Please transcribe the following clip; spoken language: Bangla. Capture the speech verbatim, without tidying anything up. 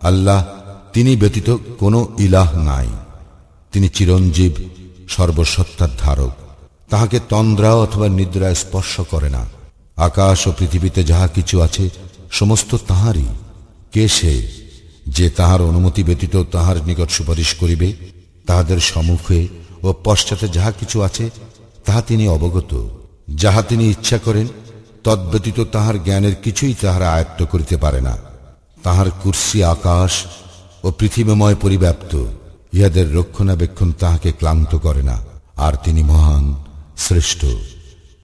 আল্লাহ, তিনি ব্যতীত কোনো ইলাহ নাই। তিনি চিরঞ্জীব, সর্বসত্তার ধারক। তাহাকে তন্দ্রা অথবা নিদ্রা স্পর্শ করে না। আকাশ ও পৃথিবীতে যাহা কিছু আছে সমস্ত তাহারই। কে সে যে তাহার অনুমতি ব্যতীত তাহার নিকট সুপারিশ করিবে? তাহাদের সম্মুখে ও পশ্চাতে যাহা কিছু আছে তাহা তিনি অবগত। যাহা তিনি ইচ্ছা করেন তদ্ব্যতীত তাহার জ্ঞানের কিছুই তাহারা আয়ত্ত করিতে পারে না। তাহার কুরসি আকাশ ও পৃথিবীময় পরিব্যাপ্ত। ইহাদের রক্ষণাবেক্ষণ তাহাকে ক্লান্ত করে না। আর তিনি মহান, শ্রেষ্ঠ।